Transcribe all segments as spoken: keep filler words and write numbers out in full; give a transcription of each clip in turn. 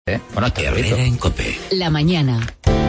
¿Eh? Bueno, Herrera en COPE. La mañana.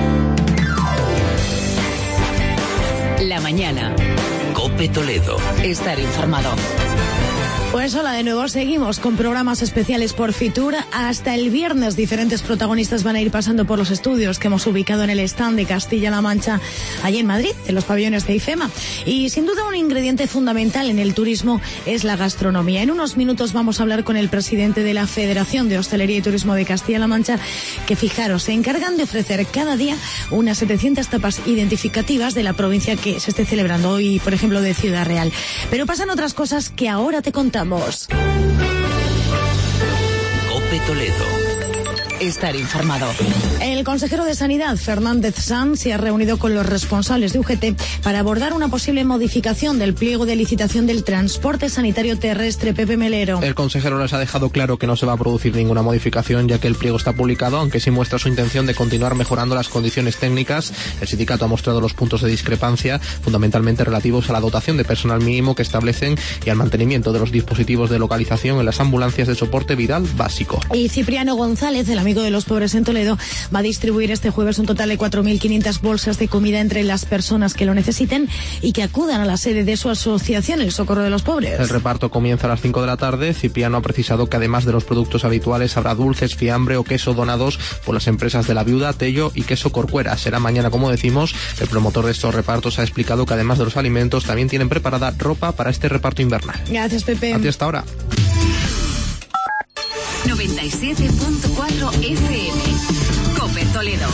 La mañana. COPE Toledo. Estar informado. Pues hola de nuevo, seguimos con programas especiales por Fitur. Hasta el viernes diferentes protagonistas van a ir pasando por los estudios que hemos ubicado en el stand de Castilla-La Mancha, allí en Madrid, en los pabellones de IFEMA. Y sin duda un ingrediente fundamental en el turismo es la gastronomía. En unos minutos vamos a hablar con el presidente de la Federación de Hostelería y Turismo de Castilla-La Mancha, que fijaros, se encargan de ofrecer cada día unas setecientas tapas identificativas de la provincia que se esté celebrando hoy, por ejemplo, de Ciudad Real. Pero pasan otras cosas que ahora te contamos. COPE Toledo. Estar informado. El consejero de Sanidad, Fernández Sanz, se ha reunido con los responsables de U G T para abordar una posible modificación del pliego de licitación del transporte sanitario terrestre. Pepe Melero. El consejero les ha dejado claro que no se va a producir ninguna modificación, ya que el pliego está publicado, aunque sí muestra su intención de continuar mejorando las condiciones técnicas. El sindicato ha mostrado los puntos de discrepancia, fundamentalmente relativos a la dotación de personal mínimo que establecen y al mantenimiento de los dispositivos de localización en las ambulancias de soporte vital básico. Y Cipriano González, el amigo de los pobres en Toledo, va a distribuir este jueves un total de cuatro mil quinientas bolsas de comida entre las personas que lo necesiten y que acudan a la sede de su asociación, el Socorro de los Pobres. El reparto comienza a las cinco de la tarde. Cipriano ha precisado que además de los productos habituales habrá dulces, fiambre o queso donados por las empresas de La Viuda, Tello y Queso Corcuera. Será mañana, como decimos. El promotor de estos repartos ha explicado que además de los alimentos también tienen preparada ropa para este reparto invernal. Gracias, Pepe. A ti hasta ahora. noventa y siete punto cuatro F M. COPE Toledo.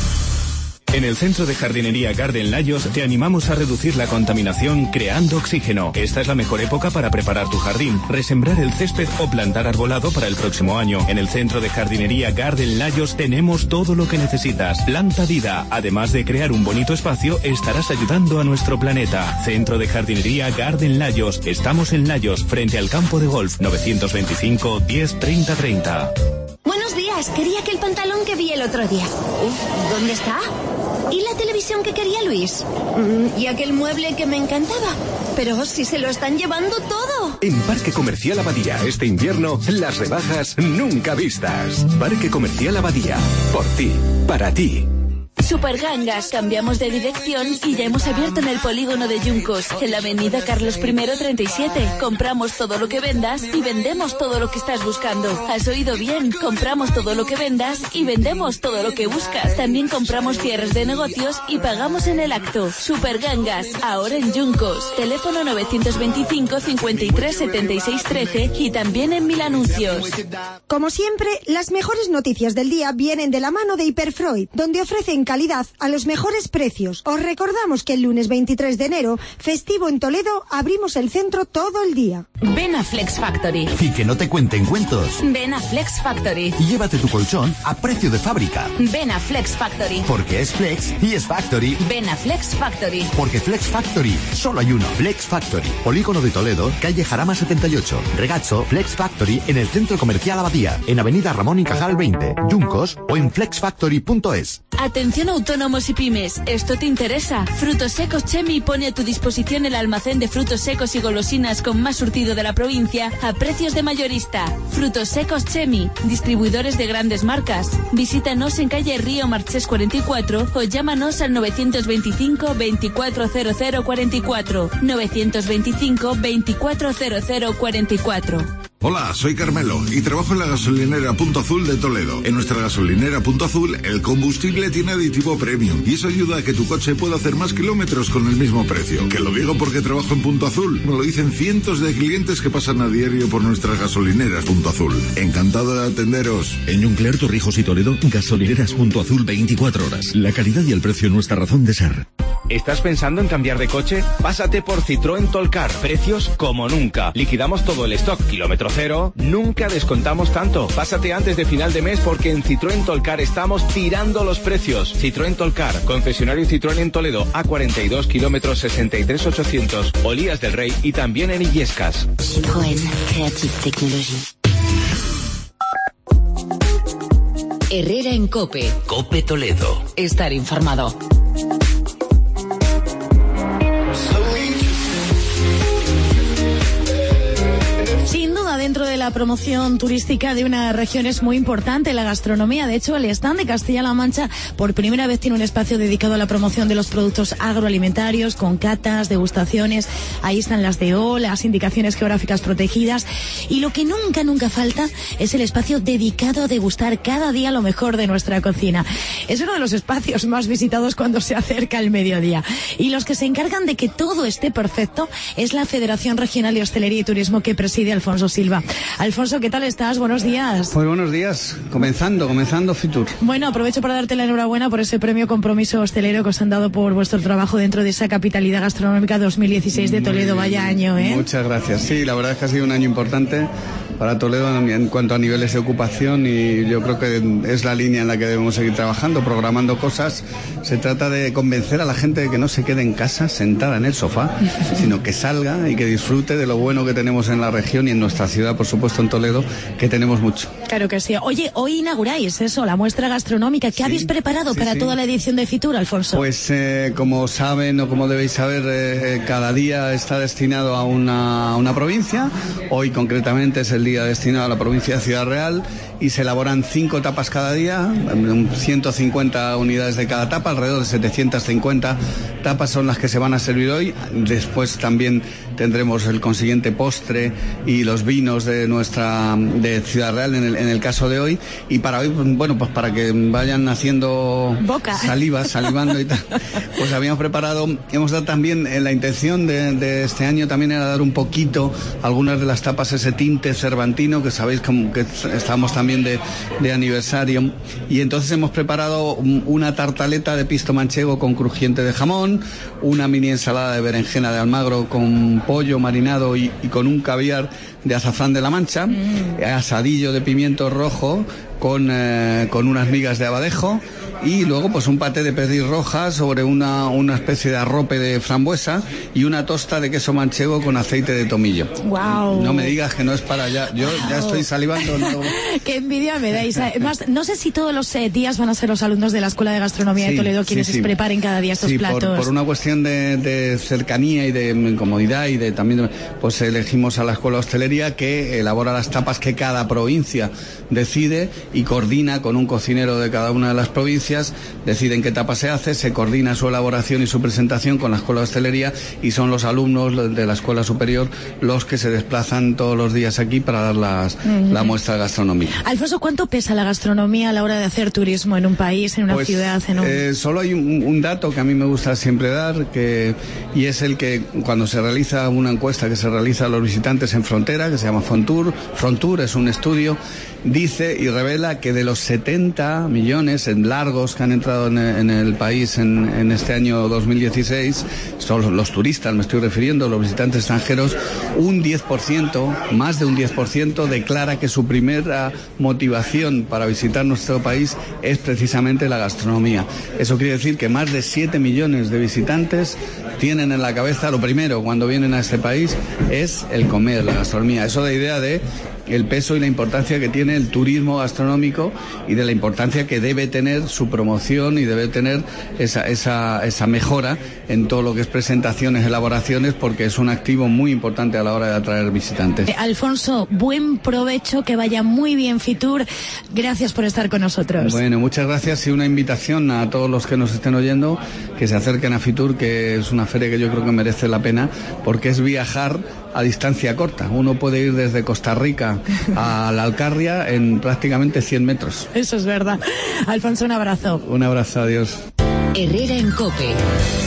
En el Centro de Jardinería Garden Layos te animamos a reducir la contaminación creando oxígeno. Esta es la mejor época para preparar tu jardín, resembrar el césped o plantar arbolado para el próximo año. En el Centro de Jardinería Garden Layos tenemos todo lo que necesitas. Planta vida. Además de crear un bonito espacio, estarás ayudando a nuestro planeta. Centro de Jardinería Garden Layos. Estamos en Layos, frente al campo de golf. novecientos veinticinco, diez, treinta, treinta. Buenos días, quería aquel pantalón que vi el otro día. Uf, ¿dónde está? ¿Y la televisión que quería Luis? Mm, ¿Y aquel mueble que me encantaba? Pero si se lo están llevando todo. En Parque Comercial Abadía, este invierno, las rebajas nunca vistas. Parque Comercial Abadía, por ti, para ti. Supergangas, cambiamos de dirección y ya hemos abierto en el polígono de Yuncos, en la avenida Carlos primero treinta y siete. Compramos todo lo que vendas y vendemos todo lo que estás buscando. ¿Has oído bien? Compramos todo lo que vendas y vendemos todo lo que buscas. También compramos cierres de negocios y pagamos en el acto. Supergangas, ahora en Yuncos. Teléfono novecientos veinticinco, cincuenta y tres, setenta y seis, trece y también en Mil Anuncios. Como siempre, las mejores noticias del día vienen de la mano de Hiperfreud, donde ofrecen calidad a los mejores precios. Os recordamos que el lunes veintitrés de enero, festivo en Toledo, abrimos el centro todo el día. Ven a Flex Factory. Y que no te cuenten cuentos. Ven a Flex Factory. Y llévate tu colchón a precio de fábrica. Ven a Flex Factory. Porque es Flex y es Factory. Ven a Flex Factory. Porque Flex Factory solo hay uno. Flex Factory. Polígono de Toledo, calle Jarama setenta y ocho. Regacho, Flex Factory en el Centro Comercial Abadía, en avenida Ramón y Cajal veinte, Yuncos o en flex factory punto es. Atención autónomos y pymes, ¿esto te interesa? Frutos Secos Chemi pone a tu disposición el almacén de frutos secos y golosinas con más surtido de la provincia a precios de mayorista. Frutos Secos Chemi, distribuidores de grandes marcas. Visítanos en calle Río Marchés cuarenta y cuatro o llámanos al novecientos veinticinco, veinticuatro cero cero cuarenta y cuatro. novecientos veinticinco, veinticuatro cero cero cuarenta y cuatro. Hola, soy Carmelo y trabajo en la gasolinera Punto Azul de Toledo. En nuestra gasolinera Punto Azul, el combustible tiene aditivo premium y eso ayuda a que tu coche pueda hacer más kilómetros con el mismo precio. Que lo digo porque trabajo en Punto Azul. Me lo dicen cientos de clientes que pasan a diario por nuestras gasolineras Punto Azul. Encantado de atenderos. En Yuncler, Torrijos y Toledo, gasolineras Punto Azul veinticuatro horas. La calidad y el precio nuestra razón de ser. ¿Estás pensando en cambiar de coche? Pásate por Citroën Tolcar. Precios como nunca. Liquidamos todo el stock. Kilómetro cero. Nunca descontamos tanto. Pásate antes de final de mes porque en Citroën Tolcar estamos tirando los precios. Citroën Tolcar. Concesionario Citroën en Toledo. A cuarenta y dos kilómetros sesenta y tres ochocientos. Olías del Rey y también en Illescas. Citroën Creative Technology. Herrera en COPE. COPE Toledo. Estar informado. Sin duda, dentro de la la promoción turística de una región es muy importante, la gastronomía. De hecho, el stand de Castilla-La Mancha por primera vez tiene un espacio dedicado a la promoción de los productos agroalimentarios, con catas, degustaciones. Ahí están las D O, las indicaciones geográficas protegidas. Y lo que nunca, nunca falta es el espacio dedicado a degustar cada día lo mejor de nuestra cocina. Es uno de los espacios más visitados cuando se acerca el mediodía. Y los que se encargan de que todo esté perfecto es la Federación Regional de Hostelería y Turismo que preside Alfonso Silva. Alfonso, ¿qué tal estás? Buenos días. Pues buenos días. Comenzando, comenzando Fitur. Bueno, aprovecho para darte la enhorabuena por ese premio Compromiso Hostelero que os han dado por vuestro trabajo dentro de esa capitalidad gastronómica dos mil dieciséis de Toledo. Vaya año, ¿eh? Muchas gracias. Sí, la verdad es que ha sido un año importante para Toledo en cuanto a niveles de ocupación, y yo creo que es la línea en la que debemos seguir trabajando, programando cosas. Se trata de convencer a la gente de que no se quede en casa sentada en el sofá, sino que salga y que disfrute de lo bueno que tenemos en la región y en nuestra ciudad, por supuesto en Toledo, que tenemos mucho. Claro que sí. Oye, hoy inauguráis eso, la muestra gastronómica. ¿Qué sí, habéis preparado sí, para sí. toda la edición de Fitur, Alfonso? Pues eh, como saben o como debéis saber, eh, cada día está destinado a una, a una provincia. Hoy concretamente es el día destinado a la provincia de Ciudad Real y se elaboran cinco tapas cada día, ciento cincuenta unidades de cada tapa, alrededor de setecientas cincuenta tapas son las que se van a servir hoy. Después también tendremos el consiguiente postre y los vinos de nuestra de Ciudad Real en el, en el caso de hoy. Y para hoy, bueno, pues para que vayan haciendo boca, saliva, salivando y tal, pues habíamos preparado, hemos dado también, en la intención de, de este año también era dar un poquito algunas de las tapas ese tinte cervantino, que sabéis que, que estamos también de, de aniversario, y entonces hemos preparado una tartaleta de pisto manchego con crujiente de jamón, una mini ensalada de berenjena de Almagro con pollo marinado y, y con un caviar de azafrán de la Mancha, mm. asadillo de pimiento rojo con, eh, con unas migas de abadejo, y luego pues un paté de perdiz roja sobre una, una especie de arrope de frambuesa y una tosta de queso manchego con aceite de tomillo. Wow. No me digas que no es para allá. Yo wow. ya estoy salivando. No. Qué envidia me dais. Además, no sé si todos los eh, días van a ser los alumnos de la Escuela de Gastronomía sí, de Toledo quienes sí, sí. preparen cada día estos sí, platos. Por, por una cuestión de, de cercanía y de comodidad y de también, pues elegimos a la Escuela de Hostelería, que elabora las tapas que cada provincia decide y coordina con un cocinero de cada una de las provincias. Deciden qué tapa se hace, se coordina su elaboración y su presentación con la Escuela de Hostelería, y son los alumnos de la Escuela Superior los que se desplazan todos los días aquí para dar las, uh-huh. la muestra gastronómica. Alfonso, ¿cuánto pesa la gastronomía a la hora de hacer turismo en un país, en una pues, ciudad? En un... eh, solo hay un, un dato que a mí me gusta siempre dar, que, y es el que cuando se realiza una encuesta que se realiza a los visitantes en frontera, que se llama Frontour, Frontour es un estudio, dice y revela que de los setenta millones en largos que han entrado en, en el país en, en este año dos mil dieciséis, son los, los turistas, me estoy refiriendo, los visitantes extranjeros, un diez por ciento, más de un diez por ciento declara que su primera motivación para visitar nuestro país es precisamente la gastronomía. Eso quiere decir que más de siete millones de visitantes tienen en la cabeza, lo primero cuando vienen a este país es el comer, la gastronomía. Eso da idea de el peso y la importancia que tiene el turismo gastronómico y de la importancia que debe tener su promoción y debe tener esa, esa, esa mejora en todo lo que es presentaciones, elaboraciones, porque es un activo muy importante a la hora de atraer visitantes. Eh, Alfonso, buen provecho, que vaya muy bien Fitur. Gracias por estar con nosotros. Bueno, muchas gracias, y una invitación a todos los que nos estén oyendo que se acerquen a Fitur, que es una feria que yo creo que merece la pena, porque es viajar a distancia corta. Uno puede ir desde Costa Rica a la Alcarria en prácticamente cien metros. Eso es verdad. Alfonso, un abrazo. Un abrazo, adiós. Herrera en COPE.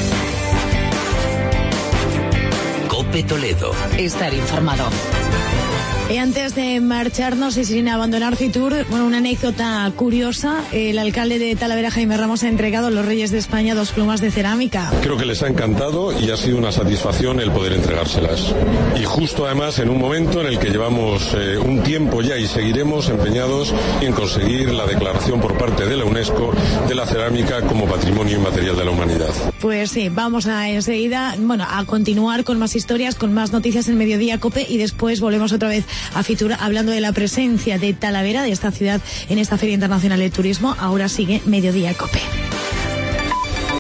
COPE Toledo. Estar informado. Y antes de marcharnos y sin abandonar Fitur, bueno, una anécdota curiosa. El alcalde de Talavera, Jaime Ramos, ha entregado a los Reyes de España dos plumas de cerámica. Creo que les ha encantado y ha sido una satisfacción el poder entregárselas. Y justo además en un momento en el que llevamos eh, un tiempo ya y seguiremos empeñados en conseguir la declaración por parte de la UNESCO de la cerámica como patrimonio inmaterial de la humanidad. Pues sí, vamos a enseguida, bueno, a continuar con más historias, con más noticias en Mediodía COPE, y después volvemos otra vez a Fitur hablando de la presencia de Talavera, de esta ciudad, en esta Feria Internacional de Turismo. Ahora sigue Mediodía COPE.